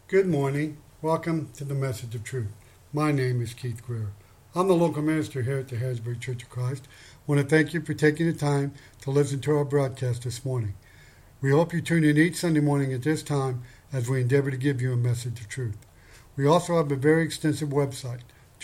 Good morning. Welcome to the Message of Truth. My name is Keith Greer. I'm the local minister here at the Harrisburg Church of Christ. I want to thank you for taking the time to listen to our broadcast this morning. We hope you tune in each Sunday morning at this time as we endeavor to give you a message of truth. We also have a very extensive website,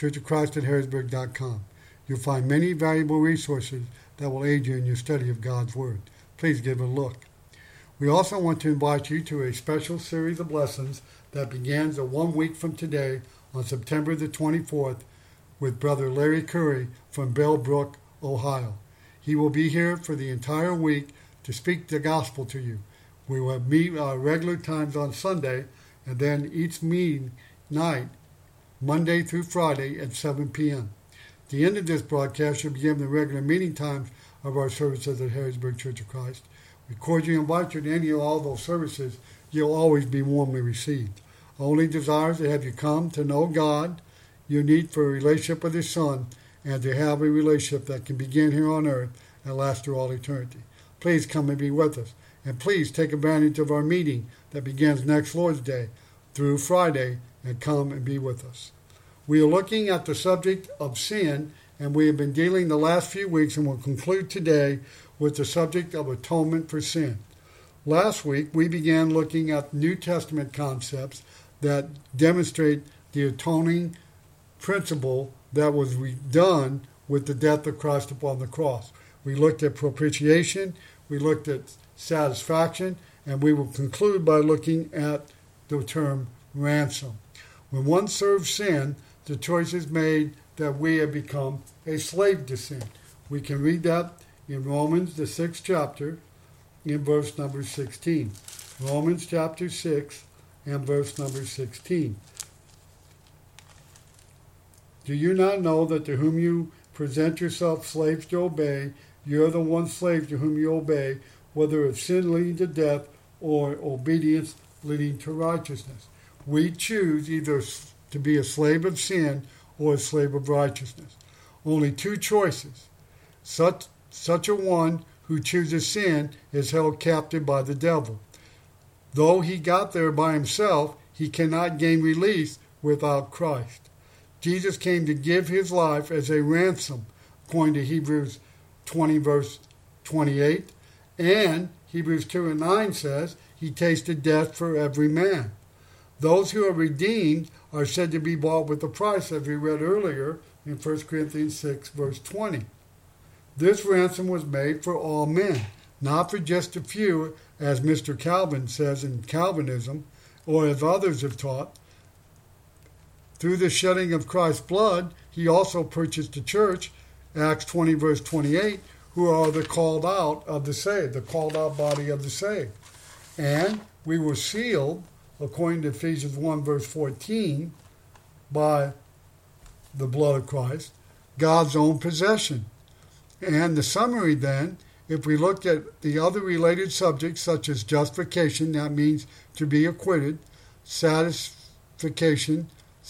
churchofchristatharrisburg.com. You'll find many valuable resources that will aid you in your study of God's Word. Please give it a look. We also want to invite you to a special series of lessons that begins 1 week from today on September the 24th with Brother Larry Curry from Bellbrook, Ohio. He will be here for the entire week to speak the gospel to you. We will meet our regular times on Sunday and then each meeting night, Monday through Friday at 7 p.m. At the end of this broadcast, you'll be given the regular meeting times of our services at Harrisburg Church of Christ. We cordially invite you to any of all those services. You'll always be warmly received. Our only desire is to have you come to know God, your need for a relationship with His Son, and to have a relationship that can begin here on earth and last through all eternity. Please come and be with us. And please take advantage of our meeting that begins next Lord's Day through Friday and come and be with us. We are looking at the subject of sin, and we have been dealing the last few weeks and will conclude today with the subject of atonement for sin. Last week, we began looking at New Testament concepts that demonstrate the atoning principle that was done with the death of Christ upon the cross. We looked at propitiation, we looked at satisfaction, and we will conclude by looking at the term ransom. When one serves sin, the choice is made that we have become a slave to sin. We can read that in Romans, the 6th chapter, in verse number 16. Romans chapter 6 and verse number 16. Do you not know that to whom you present yourself slaves to obey, you are the one slave to whom you obey, whether of sin leading to death or obedience leading to righteousness? We choose either to be a slave of sin or a slave of righteousness. Only two choices. Such a one who chooses sin is held captive by the devil. Though he got there by himself, he cannot gain release without Christ. Jesus came to give his life as a ransom, according to Hebrews 20, verse 28. And Hebrews 2 and 9 says, he tasted death for every man. Those who are redeemed are said to be bought with a price, as we read earlier in 1 Corinthians 6, verse 20. This ransom was made for all men, not for just a few, as Mr. Calvin says in Calvinism, or as others have taught. Through the shedding of Christ's blood, he also purchased the church, Acts 20, verse 28, who are the called out of the saved, the called out body of the saved. And we were sealed, according to Ephesians 1, verse 14, by the blood of Christ, God's own possession. And the summary then, if we look at the other related subjects such as justification, that means to be acquitted, satisfaction,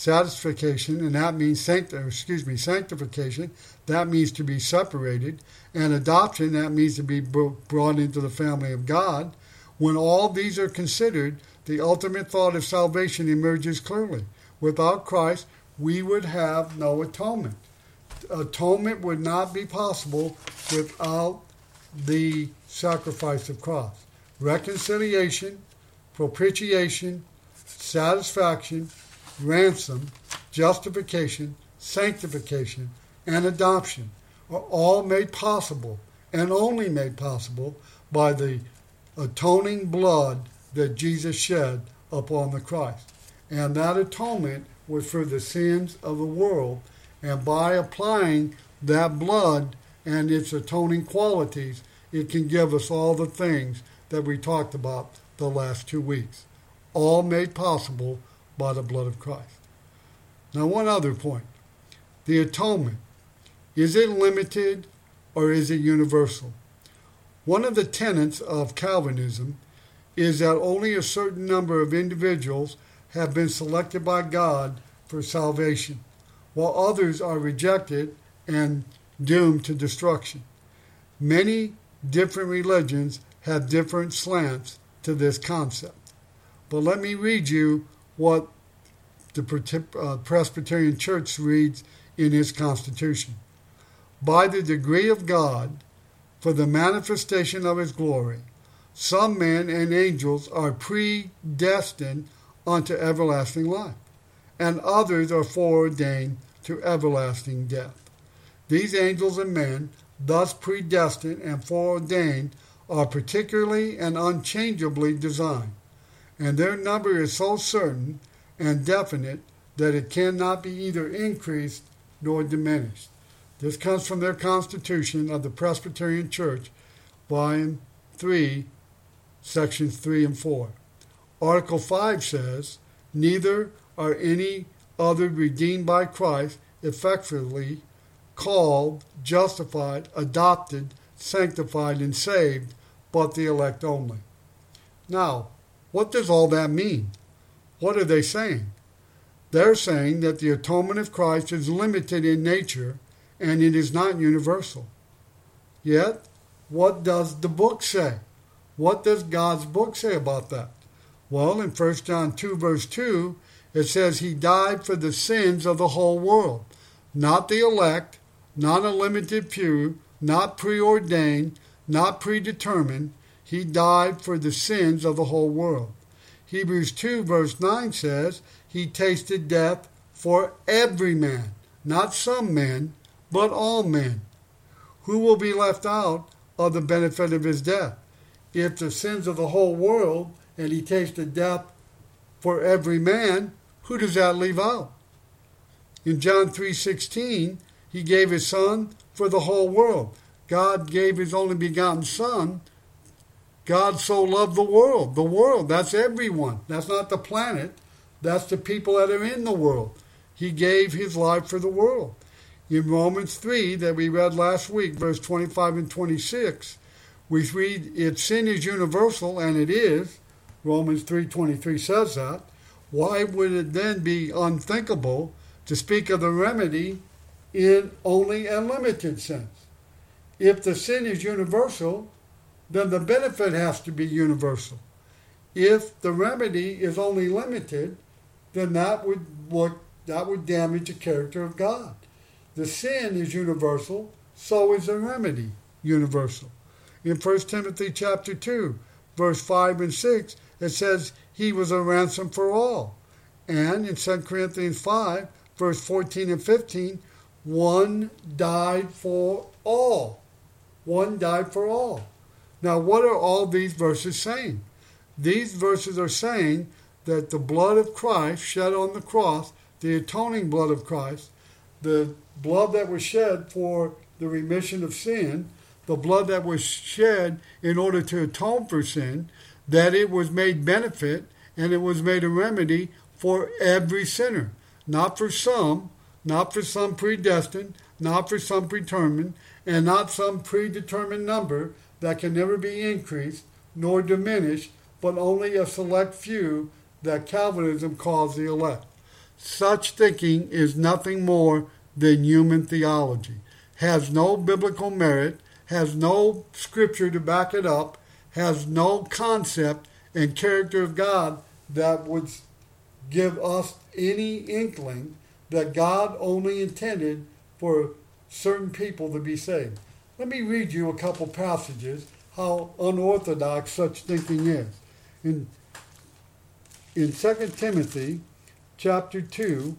and that means sanctification, that means to be separated, and adoption, that means to be brought into the family of God. When all these are considered, the ultimate thought of salvation emerges clearly. Without Christ, we would have no atonement. Atonement would not be possible without the sacrifice of Christ. Reconciliation, propitiation, satisfaction, ransom, justification, sanctification, and adoption are all made possible and only made possible by the atoning blood that Jesus shed upon the Christ. And that atonement was for the sins of the world. And by applying that blood and its atoning qualities, it can give us all the things that we talked about the last 2 weeks. All made possible by the blood of Christ. Now, one other point. The atonement. Is it limited or is it universal? One of the tenets of Calvinism is that only a certain number of individuals have been selected by God for salvation, while others are rejected and doomed to destruction. Many different religions have different slants to this concept. But let me read you what the Presbyterian Church reads in its constitution. By the decree of God, for the manifestation of his glory, some men and angels are predestined unto everlasting life, and others are foreordained to everlasting death. These angels and men, thus predestined and foreordained, are particularly and unchangeably designed, and their number is so certain and definite that it cannot be either increased nor diminished. This comes from their Constitution of the Presbyterian Church, Volume 3, Sections 3 and 4. Article 5 says, neither are any other redeemed by Christ effectively called, justified, adopted, sanctified, and saved, but the elect only. Now, what does all that mean? What are they saying? They're saying that the atonement of Christ is limited in nature and it is not universal. Yet, what does the book say? What does God's book say about that? Well, in 1 John 2, verse 2, it says he died for the sins of the whole world, not the elect, not a limited few, not preordained, not predetermined. He died for the sins of the whole world. Hebrews 2, verse 9 says he tasted death for every man, not some men, but all men. Who will be left out of the benefit of his death? If the sins of the whole world and he tasted death for every man, who does that leave out? In John 3:16, he gave his son for the whole world. God gave his only begotten son. God so loved the world. The world, that's everyone. That's not the planet. That's the people that are in the world. He gave his life for the world. In Romans 3 that we read last week, verse 25 and 26, we read, if sin is universal, and it is, Romans 3:23 says that, why would it then be unthinkable to speak of the remedy in only a limited sense? If the sin is universal, then the benefit has to be universal. If the remedy is only limited, then that would damage the character of God. The sin is universal, so is the remedy universal. In 1 Timothy chapter 2, verse 5 and 6, it says he was a ransom for all. And in 2 Corinthians 5, verse 14 and 15, one died for all. One died for all. Now, what are all these verses saying? These verses are saying that the blood of Christ shed on the cross, the atoning blood of Christ, the blood that was shed for the remission of sin, the blood that was shed in order to atone for sin, that it was made benefit and it was made a remedy for every sinner. Not for some predestined, not for some predetermined, and not some predetermined number that can never be increased nor diminished, but only a select few that Calvinism calls the elect. Such thinking is nothing more than human theology, has no biblical merit, has no scripture to back it up, has no concept and character of God that would give us any inkling that God only intended for certain people to be saved. Let me read you a couple passages how unorthodox such thinking is. In 2 Timothy chapter 2,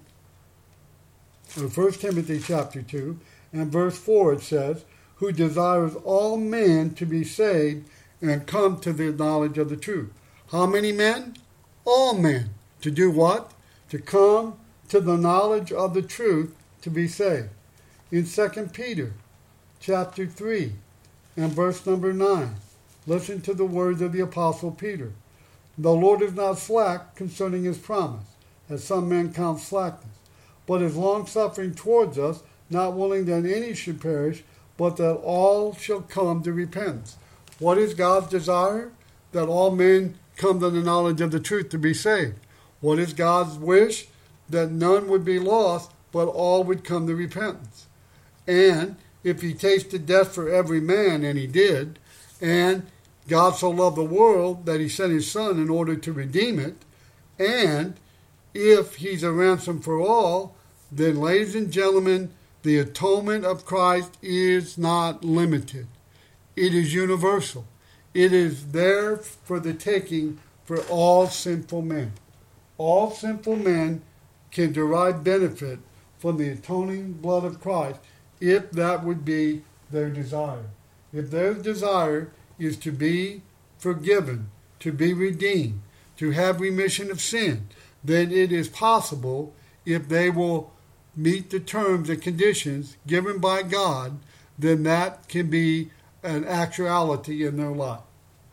or 1 Timothy chapter 2, and verse 4 it says, who desires all men to be saved and come to the knowledge of the truth. How many men? All men. To do what? To come to the knowledge of the truth to be saved. In 2 Peter chapter 3 and verse number 9, listen to the words of the Apostle Peter. The Lord is not slack concerning his promise, as some men count slackness, but is long-suffering towards us, not willing that any should perish, but that all shall come to repentance. What is God's desire? That all men come to the knowledge of the truth to be saved. What is God's wish? That none would be lost, but all would come to repentance. And if he tasted death for every man, and he did, and God so loved the world that he sent his son in order to redeem it, and if he's a ransom for all, then, ladies and gentlemen, the atonement of Christ is not limited. It is universal. It is there for the taking for all sinful men. All sinful men can derive benefit from the atoning blood of Christ if that would be their desire. If their desire is to be forgiven, to be redeemed, to have remission of sin, then it is possible, if they will meet the terms and conditions given by God, then that can be an actuality in their life.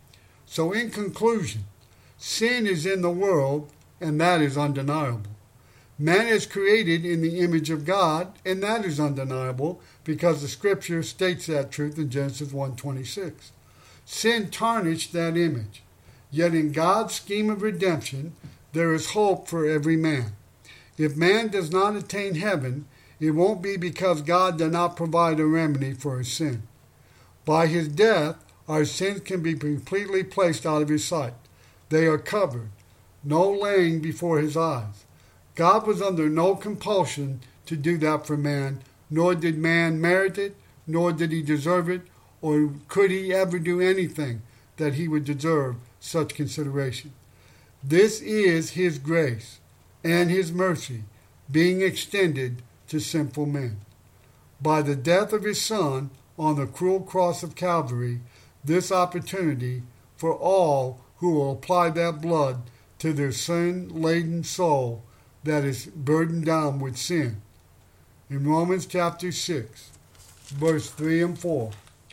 So in conclusion, sin is in the world, and that is undeniable. Man is created in the image of God, and that is undeniable because the Scripture states that truth in Genesis 1:26. Sin tarnished that image. Yet in God's scheme of redemption, there is hope for every man. If man does not attain heaven, it won't be because God did not provide a remedy for his sin. By his death, our sins can be completely placed out of his sight. They are covered, no laying before his eyes. God was under no compulsion to do that for man, nor did man merit it, nor did he deserve it, or could he ever do anything that he would deserve such consideration. This is his grace and his mercy being extended to sinful men. By the death of his Son on the cruel cross of Calvary, this opportunity for all who will apply that blood to their sin-laden soul that is burdened down with sin. In Romans chapter 6, verse 3 and 4,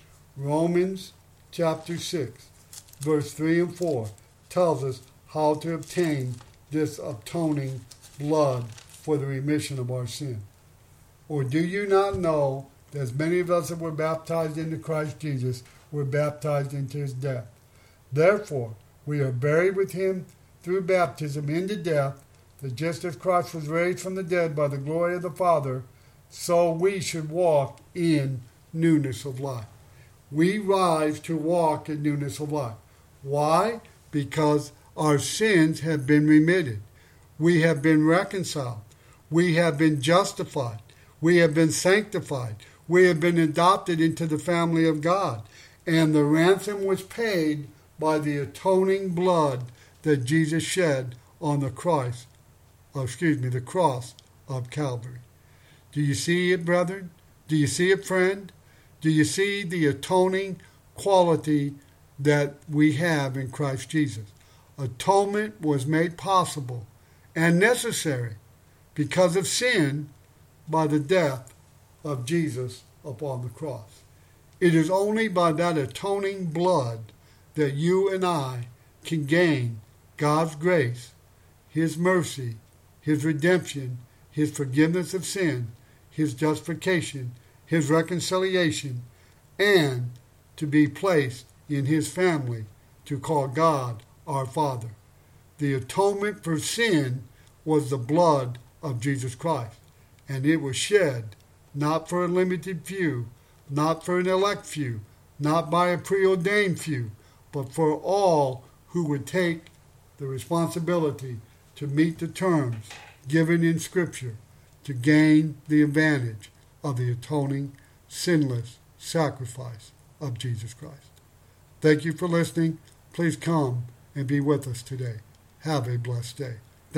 Romans chapter 6, verse 3 and 4 tells us how to obtain this atoning blood for the remission of our sin. Or do you not know that as many of us that were baptized into Christ Jesus were baptized into his death? Therefore, we are buried with him through baptism into death, that just as Christ was raised from the dead by the glory of the Father, so we should walk in newness of life. We rise to walk in newness of life. Why? Because our sins have been remitted. We have been reconciled. We have been justified. We have been sanctified. We have been adopted into the family of God. And the ransom was paid by the atoning blood that Jesus shed on the cross of Calvary. Do you see it, brethren? Do you see it, friend? Do you see the atoning quality that we have in Christ Jesus? Atonement was made possible and necessary because of sin by the death of Jesus upon the cross. It is only by that atoning blood that you and I can gain God's grace, his mercy, his redemption, his forgiveness of sin, his justification, his reconciliation, and to be placed in his family to call God our Father. The atonement for sin was the blood of Jesus Christ, and it was shed not for a limited few, not for an elect few, not by a preordained few, but for all who would take the responsibility to meet the terms given in Scripture to gain the advantage of the atoning, sinless sacrifice of Jesus Christ. Thank you for listening. Please come and be with us today. Have a blessed day.